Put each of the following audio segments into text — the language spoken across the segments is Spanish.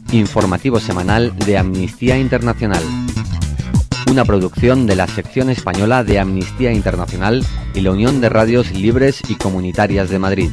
Informativo semanal de Amnistía Internacional. Una producción de la sección española de Amnistía Internacional y la Unión de Radios Libres y Comunitarias de Madrid.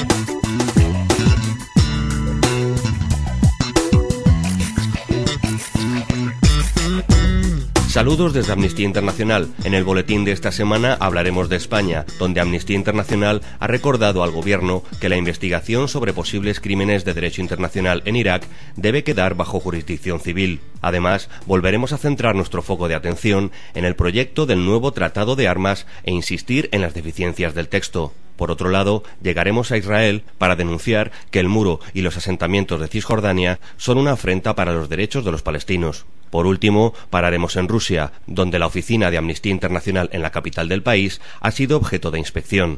Saludos desde Amnistía Internacional. En el boletín de esta semana hablaremos de España, donde Amnistía Internacional ha recordado al gobierno que la investigación sobre posibles crímenes de derecho internacional en Irak debe quedar bajo jurisdicción civil. Además, volveremos a centrar nuestro foco de atención en el proyecto del nuevo Tratado de Armas e insistir en las deficiencias del texto. Por otro lado, llegaremos a Israel para denunciar que el muro y los asentamientos de Cisjordania son una afrenta para los derechos de los palestinos. Por último, pararemos en Rusia, donde la oficina de Amnistía Internacional en la capital del país ha sido objeto de inspección.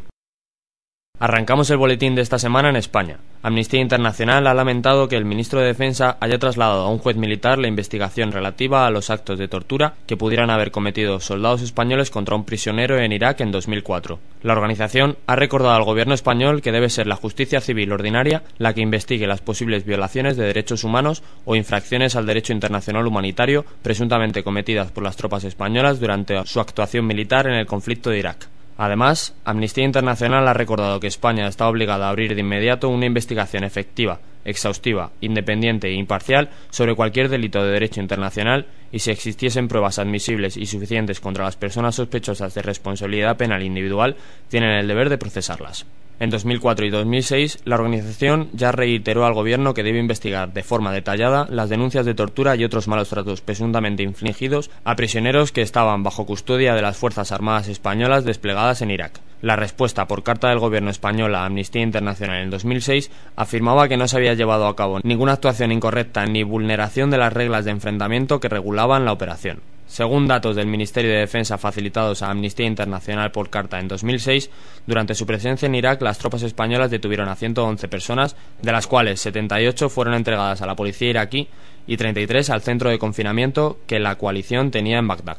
Arrancamos el boletín de esta semana en España. Amnistía Internacional ha lamentado que el ministro de Defensa haya trasladado a un juez militar la investigación relativa a los actos de tortura que pudieran haber cometido soldados españoles contra un prisionero en Irak en 2004. La organización ha recordado al gobierno español que debe ser la justicia civil ordinaria la que investigue las posibles violaciones de derechos humanos o infracciones al derecho internacional humanitario presuntamente cometidas por las tropas españolas durante su actuación militar en el conflicto de Irak. Además, Amnistía Internacional ha recordado que España está obligada a abrir de inmediato una investigación efectiva, exhaustiva, independiente e imparcial sobre cualquier delito de derecho internacional y si existiesen pruebas admisibles y suficientes contra las personas sospechosas de responsabilidad penal individual, tienen el deber de procesarlas. En 2004 y 2006, la organización ya reiteró al gobierno que debe investigar de forma detallada las denuncias de tortura y otros malos tratos presuntamente infligidos a prisioneros que estaban bajo custodia de las Fuerzas Armadas españolas desplegadas en Irak. La respuesta por carta del gobierno español a Amnistía Internacional en 2006 afirmaba que no se había llevado a cabo ninguna actuación incorrecta ni vulneración de las reglas de enfrentamiento que regulaban la operación. Según datos del Ministerio de Defensa facilitados a Amnistía Internacional por carta en 2006, durante su presencia en Irak las tropas españolas detuvieron a 111 personas, de las cuales 78 fueron entregadas a la policía iraquí y 33 al centro de confinamiento que la coalición tenía en Bagdad.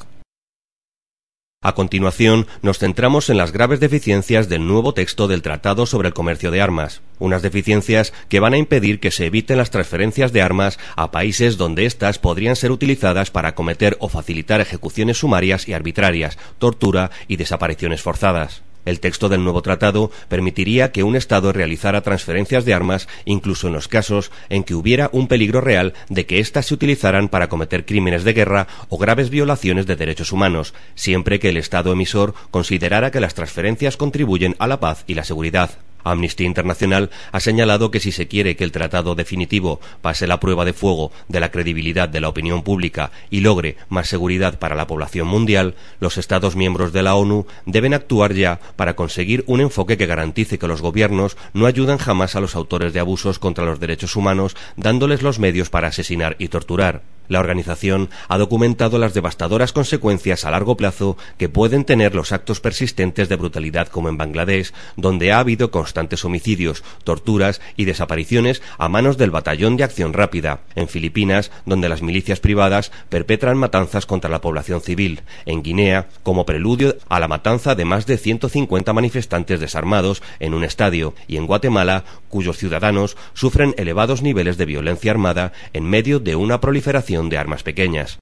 A continuación, nos centramos en las graves deficiencias del nuevo texto del Tratado sobre el Comercio de Armas. Unas deficiencias que van a impedir que se eviten las transferencias de armas a países donde éstas podrían ser utilizadas para cometer o facilitar ejecuciones sumarias y arbitrarias, tortura y desapariciones forzadas. El texto del nuevo tratado permitiría que un Estado realizara transferencias de armas incluso en los casos en que hubiera un peligro real de que éstas se utilizaran para cometer crímenes de guerra o graves violaciones de derechos humanos, siempre que el Estado emisor considerara que las transferencias contribuyen a la paz y la seguridad. Amnistía Internacional ha señalado que si se quiere que el tratado definitivo pase la prueba de fuego de la credibilidad de la opinión pública y logre más seguridad para la población mundial, los Estados miembros de la ONU deben actuar ya para conseguir un enfoque que garantice que los gobiernos no ayudan jamás a los autores de abusos contra los derechos humanos, dándoles los medios para asesinar y torturar. La organización ha documentado las devastadoras consecuencias a largo plazo que pueden tener los actos persistentes de brutalidad como en Bangladesh, donde ha habido constantes homicidios, torturas y desapariciones a manos del Batallón de Acción Rápida, en Filipinas, donde las milicias privadas perpetran matanzas contra la población civil, en Guinea, como preludio a la matanza de más de 150 manifestantes desarmados en un estadio, y en Guatemala, cuyos ciudadanos sufren elevados niveles de violencia armada en medio de una proliferación de armas pequeñas.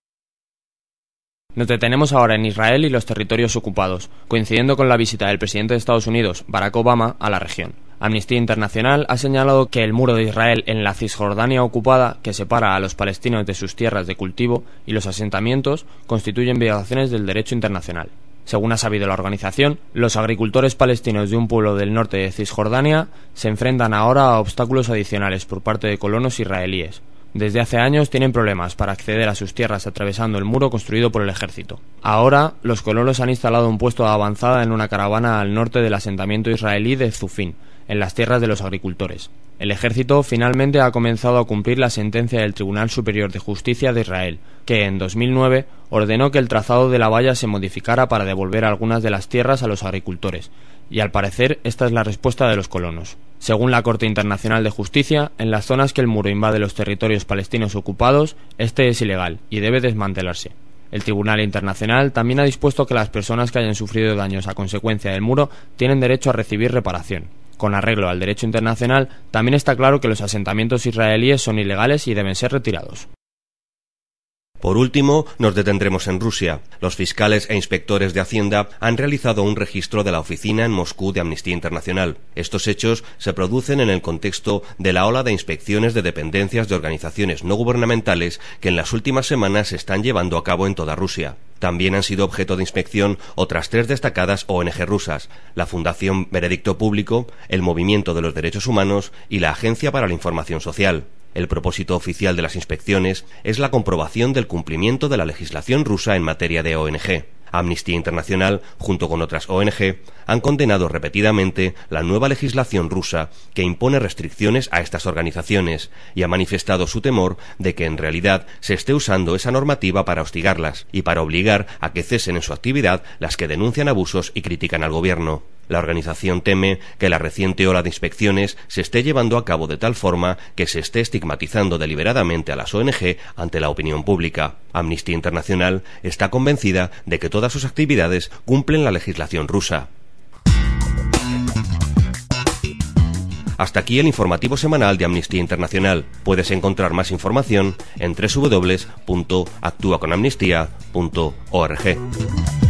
Nos detenemos ahora en Israel y los territorios ocupados, coincidiendo con la visita del presidente de Estados Unidos, Barack Obama, a la región. Amnistía Internacional ha señalado que el muro de Israel en la Cisjordania ocupada, que separa a los palestinos de sus tierras de cultivo, y los asentamientos, constituyen violaciones del derecho internacional. Según ha sabido la organización, los agricultores palestinos de un pueblo del norte de Cisjordania se enfrentan ahora a obstáculos adicionales por parte de colonos israelíes. Desde hace años tienen problemas para acceder a sus tierras atravesando el muro construido por el ejército. Ahora, los colonos han instalado un puesto de avanzada en una caravana al norte del asentamiento israelí de Zufín, en las tierras de los agricultores. El ejército finalmente ha comenzado a cumplir la sentencia del Tribunal Superior de Justicia de Israel, que en 2009 ordenó que el trazado de la valla se modificara para devolver algunas de las tierras a los agricultores, y al parecer esta es la respuesta de los colonos. Según la Corte Internacional de Justicia, en las zonas que el muro invade los territorios palestinos ocupados, este es ilegal y debe desmantelarse. El Tribunal Internacional también ha dispuesto que las personas que hayan sufrido daños a consecuencia del muro tienen derecho a recibir reparación. con arreglo al derecho internacional, también está claro que los asentamientos israelíes son ilegales y deben ser retirados. Por último, nos detendremos en Rusia. Los fiscales e inspectores de Hacienda han realizado un registro de la oficina en Moscú de Amnistía Internacional. Estos hechos se producen en el contexto de la ola de inspecciones de dependencias de organizaciones no gubernamentales que en las últimas semanas se están llevando a cabo en toda Rusia. También han sido objeto de inspección otras 3 destacadas ONG rusas: la Fundación Veredicto Público, el Movimiento de los Derechos Humanos y la Agencia para la Información Social. El propósito oficial de las inspecciones es la comprobación del cumplimiento de la legislación rusa en materia de ONG. Amnistía Internacional, junto con otras ONG, han condenado repetidamente la nueva legislación rusa que impone restricciones a estas organizaciones y ha manifestado su temor de que en realidad se esté usando esa normativa para hostigarlas y para obligar a que cesen en su actividad las que denuncian abusos y critican al gobierno. La organización teme que la reciente ola de inspecciones se esté llevando a cabo de tal forma que se esté estigmatizando deliberadamente a las ONG ante la opinión pública. Amnistía Internacional está convencida de que todas sus actividades cumplen la legislación rusa. Hasta aquí el informativo semanal de Amnistía Internacional. Puedes encontrar más información en www.actuaconamnistia.org.